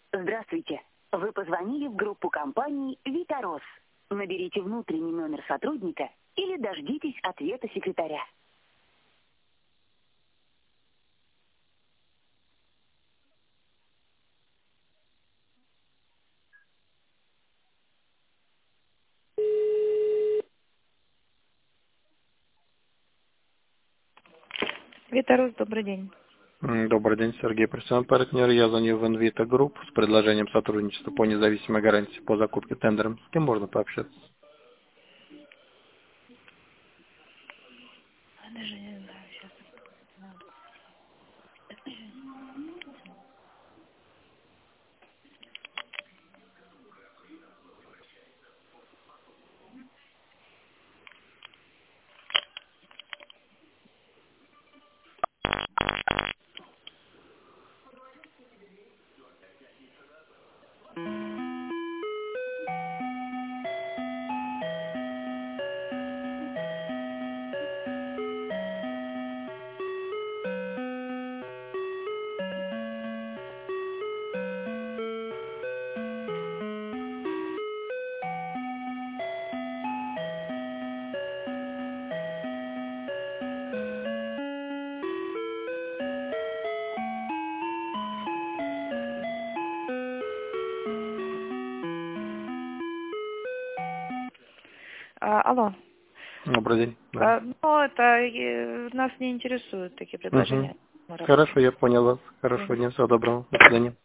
Здравствуйте. Вы позвонили в группу компаний «Витарос». Наберите внутренний номер сотрудника или дождитесь ответа секретаря. Витарус, добрый день. Добрый день, Сергей, профессиональный партнер. Я звоню в Invita Group с предложением сотрудничества по независимой гарантии по закупке тендером. С кем можно пообщаться? Даже не знаю, сейчас. Алло. Добрый день. Да. Но это нас не интересуют такие Угу. предложения. Мы Хорошо, работаем. я понял вас. Хорошего дня, всего доброго. До свидания.